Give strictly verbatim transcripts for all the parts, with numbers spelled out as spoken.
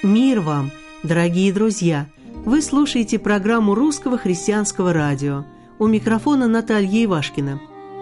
Мир вам, дорогие друзья! Вы слушаете программу Русского христианского радио. У микрофона Наталья Ивашкина.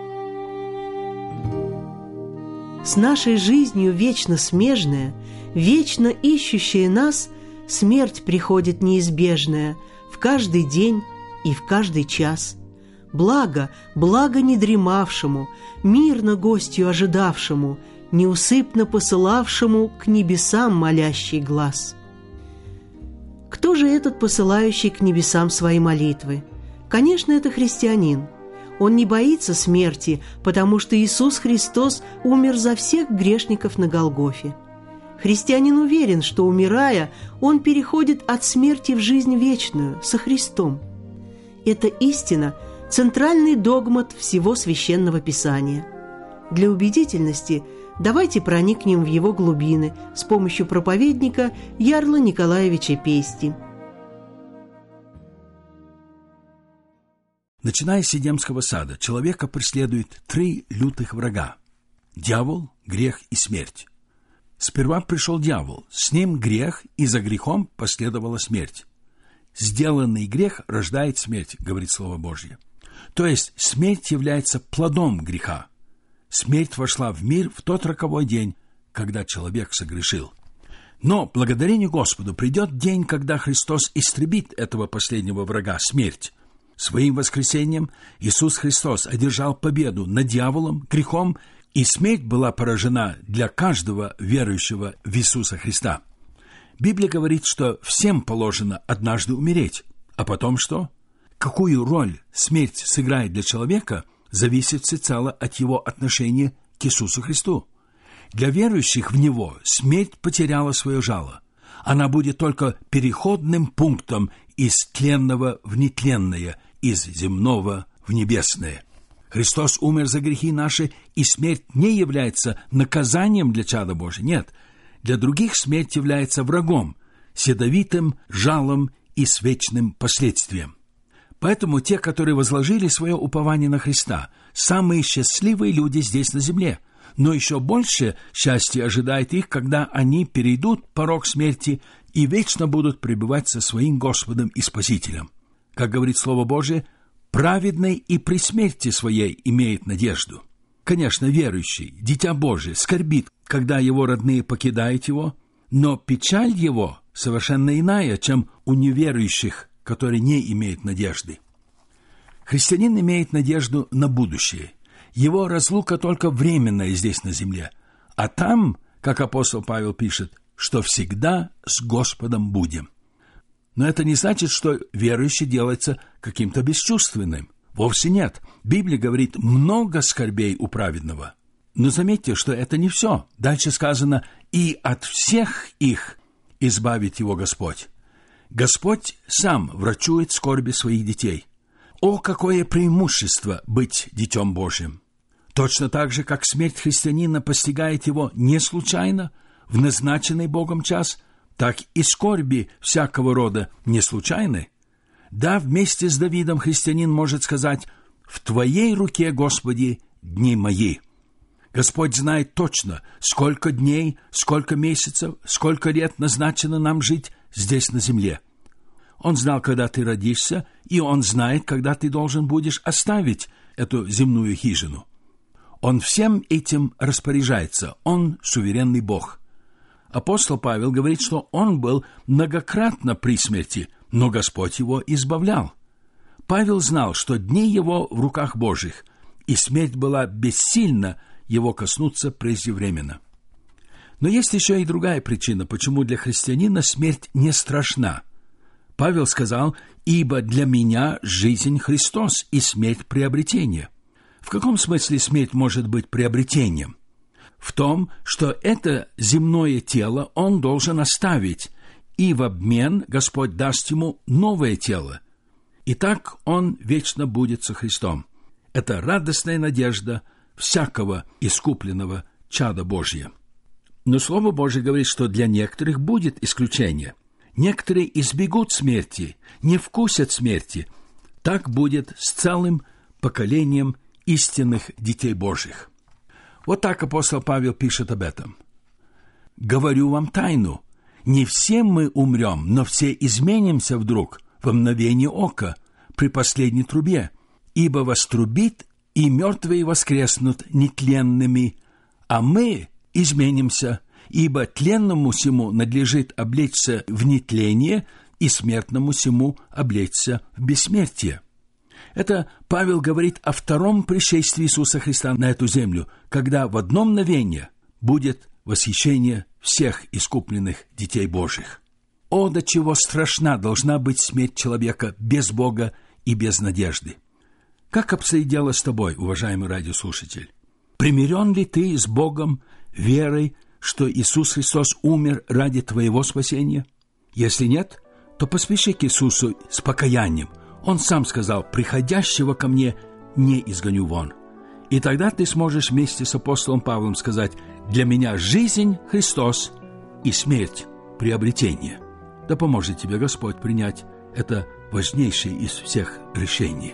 С нашей жизнью вечно смежная, вечно ищущая нас, смерть приходит неизбежная в каждый день и в каждый час. Благо, благо не дремавшему, мирно гостью ожидавшему, неусыпно посылавшему к небесам молящий глаз. Кто же этот посылающий к небесам свои молитвы? Конечно, это христианин. Он не боится смерти, потому что Иисус Христос умер за всех грешников на Голгофе. Христианин уверен, что, умирая, он переходит от смерти в жизнь вечную, со Христом. Это истина – центральный догмат всего Священного Писания. Для убедительности давайте проникнем в его глубины с помощью проповедника Ярла Николаевича Пести. Начиная с Эдемского сада, человека преследует три лютых врага – дьявол, грех и смерть. Сперва пришел дьявол, с ним грех, и за грехом последовала смерть. «Сделанный грех рождает смерть», говорит Слово Божье. То есть смерть является плодом греха. Смерть вошла в мир в тот роковой день, когда человек согрешил. Но, благодарение Господу, придет день, когда Христос истребит этого последнего врага, смерть. Своим воскресением Иисус Христос одержал победу над дьяволом, грехом, и смерть была поражена для каждого верующего в Иисуса Христа. Библия говорит, что всем положено однажды умереть. А потом что? Какую роль смерть сыграет для человека, зависит всецело от его отношения к Иисусу Христу. Для верующих в Него смерть потеряла свое жало. Она будет только переходным пунктом из тленного в нетленное, из земного в небесное. Христос умер за грехи наши, и смерть не является наказанием для чада Божия. Нет, для других смерть является врагом, с ядовитым жалом и с вечным последствием. Поэтому те, которые возложили свое упование на Христа, самые счастливые люди здесь на земле. Но еще больше счастья ожидает их, когда они перейдут порог смерти и вечно будут пребывать со своим Господом и Спасителем. Как говорит Слово Божие, праведный и при смерти своей имеет надежду. Конечно, верующий, дитя Божие, скорбит, когда его родные покидают его, но печаль его совершенно иная, чем у неверующих, которые не имеют надежды. Христианин имеет надежду на будущее. Его разлука только временная здесь на земле, а там, как апостол Павел пишет, что всегда с Господом будем. Но это не значит, что верующий делается каким-то бесчувственным. Вовсе нет. Библия говорит много скорбей у праведного. Но заметьте, что это не все. Дальше сказано: «И от всех их избавит его Господь». Господь сам врачует скорби своих детей. О, какое преимущество быть детем Божьим! Точно так же, как смерть христианина постигает его не случайно, в назначенный Богом час, так и скорби всякого рода не случайны. Да, вместе с Давидом христианин может сказать: «В Твоей руке, Господи, дни мои». Господь знает точно, сколько дней, сколько месяцев, сколько лет назначено нам жить здесь на земле. Он знал, когда ты родишься, и Он знает, когда ты должен будешь оставить эту земную хижину. Он всем этим распоряжается, Он суверенный Бог. Апостол Павел говорит, что он был многократно при смерти, но Господь его избавлял. Павел знал, что дни его в руках Божьих, и смерть была бессильна его коснуться преждевременно. Но есть еще и другая причина, почему для христианина смерть не страшна. Павел сказал: «Ибо для меня жизнь Христос и смерть приобретение». В каком смысле смерть может быть приобретением? В том, что это земное тело он должен оставить, и в обмен Господь даст ему новое тело. И так он вечно будет со Христом. Это радостная надежда всякого искупленного чада Божия. Но Слово Божие говорит, что для некоторых будет исключение. Некоторые избегут смерти, не вкусят смерти. Так будет с целым поколением истинных детей Божьих. Вот так апостол Павел пишет об этом. «Говорю вам тайну, Не все мы умрем, но все изменимся вдруг, во мгновение ока, при последней трубе. Ибо вострубит, и мертвые воскреснут нетленными, а мы изменимся, ибо тленному сему надлежит облечься в нетление, и смертному сему облечься в бессмертие. Это Павел говорит о втором пришествии Иисуса Христа на эту землю, когда в одно мгновение будет восхищение всех искупленных детей Божьих. О, до чего страшна должна быть смерть человека без Бога и без надежды! Как обстоит дело с тобой, уважаемый радиослушатель? Примирен ли ты с Богом верой, что Иисус Христос умер ради твоего спасения? Если нет, то поспеши к Иисусу с покаянием. Он сам сказал: «Приходящего ко мне не изгоню вон». И тогда ты сможешь вместе с апостолом Павлом сказать: «Для меня жизнь — Христос, и смерть — приобретение». Да поможет тебе Господь принять это важнейшее из всех решений.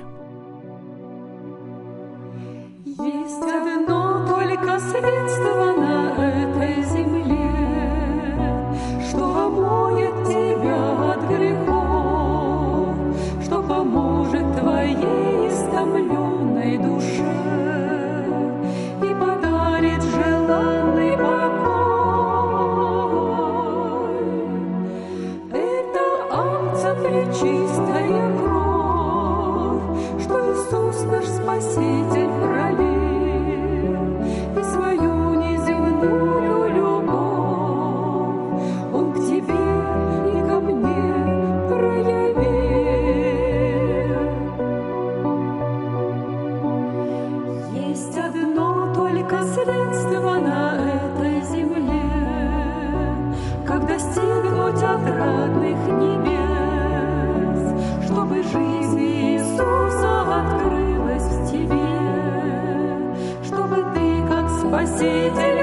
Есть одно только средство на этой земле, что омоет тебя от грехов, что поможет твоей истомленной душе и подарит желанный покой. Это акция пречистая кровь, что Иисус наш Спаситель пролил, и свою неземную любовь Он к тебе и ко мне проявил. Есть одно только средство на этой земле, как достигнуть отрадных небес, чтобы жизнь Иисуса открылась в тебе, чтобы ты, как Спаситель,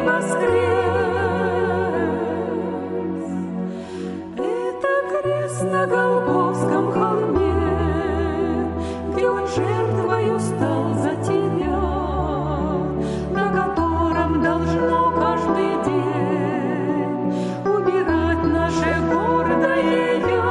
воскрес. Это крест на Голгофском холме, где Он жертвою стал за тебя, на котором должно каждый день умирать наше гордое «Я».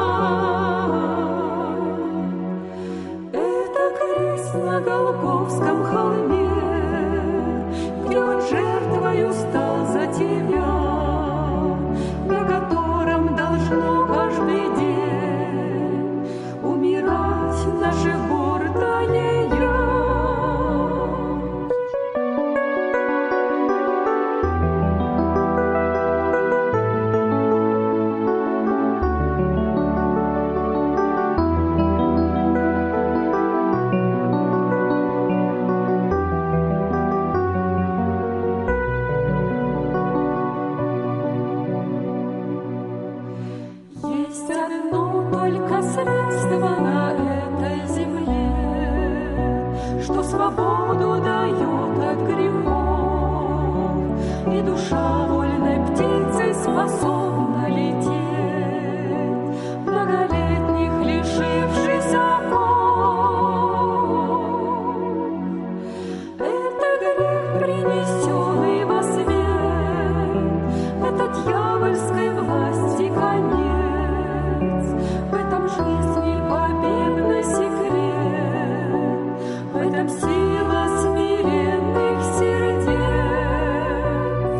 Это крест на Голгофском холме, где Он жертвою стал за тебя, на котором должно каждый день умирать наше гордое «Я». Есть одно только средство на этой земле, что свободу дает от грехов, и душа вольной птицей способна лететь, многолетних лишившись оков. Это грех, принесенный во свет, это дьявольской власти конец. В этом жизни победный секрет, в этом сила смиренных сердец.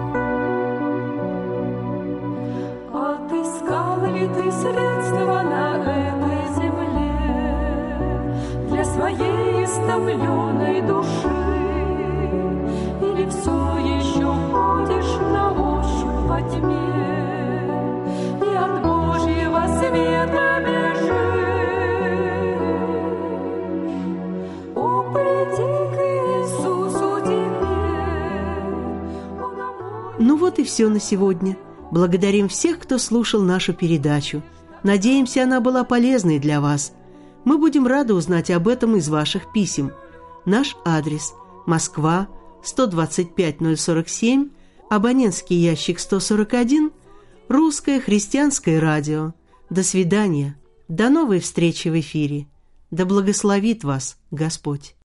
Отыскал ли ты средства на этой земле для своей истомленной души, или все еще ходишь на ощупь во тьме и от Божьего света бежишь? О, приди к Иисусу теперь, Он омоет. Ну вот и все на сегодня. Благодарим всех, кто слушал нашу передачу. Надеемся, она была полезной для вас. Мы будем рады узнать об этом из ваших писем. Наш адрес: Москва, сто двадцать пять ноль сорок семь, абонентский ящик сто сорок один, Русское христианское радио. До свидания. До новой встречи в эфире. Да благословит вас Господь.